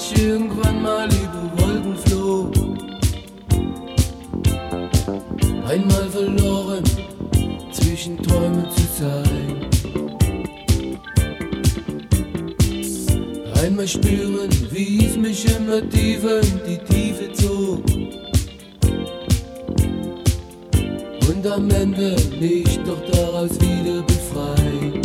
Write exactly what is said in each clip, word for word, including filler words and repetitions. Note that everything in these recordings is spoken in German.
ich irgendwann mal über Wolken flog. Einmal verloren, zwischen Träumen zu sein. Einmal spüren, wie es mich immer tiefer in die Tiefe zog. Und am Ende mich doch daraus wieder befreien.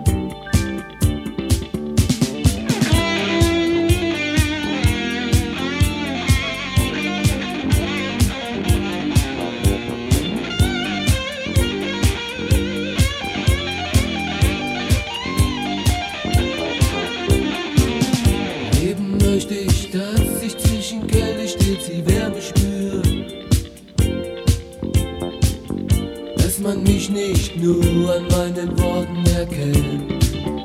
Möchte ich, dass ich zwischen Kälte stets die Wärme spür, dass man mich nicht nur an meinen Worten erkennt,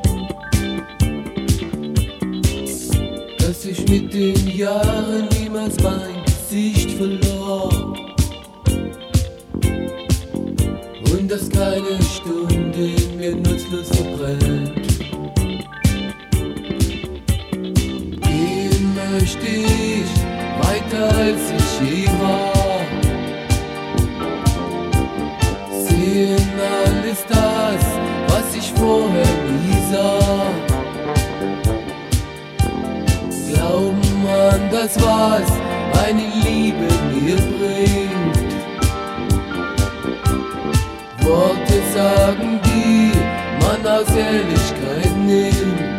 dass ich mit den Jahren niemals mein Gesicht verlor und dass keine Stunde in mir nutzlos verbrennt. Möchte ich weiter als ich je war, sehen alles das, was ich vorher nie sah, glauben an das, was eine Liebe mir bringt, Worte sagen, die man aus Ehrlichkeit nimmt.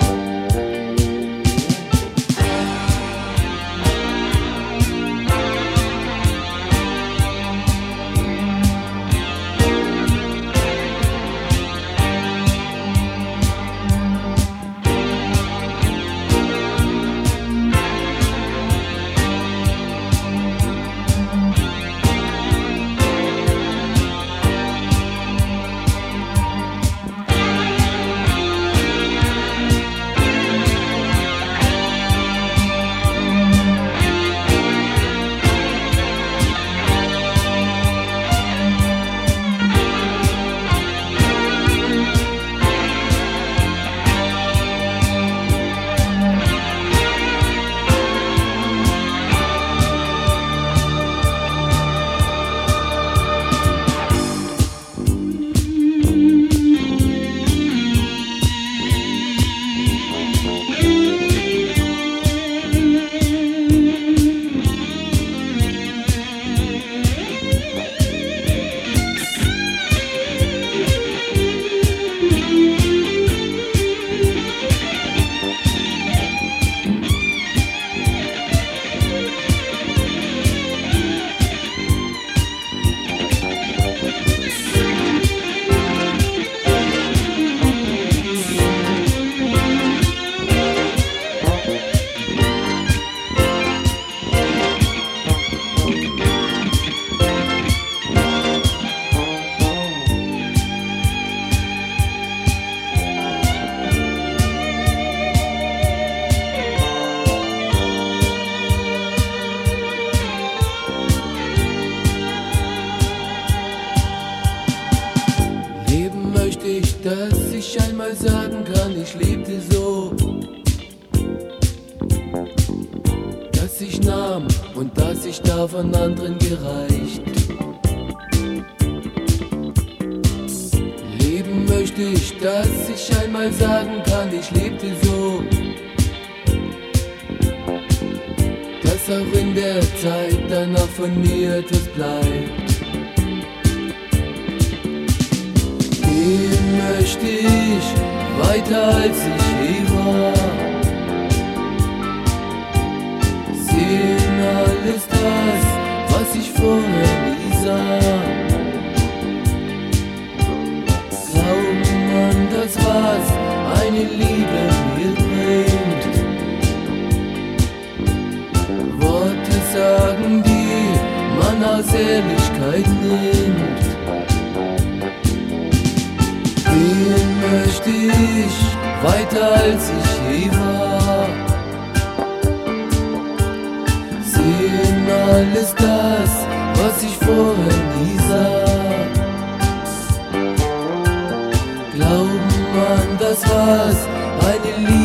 Dass ich einmal sagen kann, ich lebte so, dass ich nahm und dass ich da von anderen gereicht. Leben möchte ich, dass ich einmal sagen kann, ich lebte so, dass auch in der Zeit danach von mir etwas bleibt. Gehen möchte ich weiter als ich je war, sehen alles das, was ich vorher nie sah, glauben an das, was eine Liebe mir bringt, Worte sagen, die man aus Ehrlichkeit nimmt. Gehen möchte ich weiter als ich je war, sehen alles das, was ich vorher nie sah, glauben an das, was eine Liebe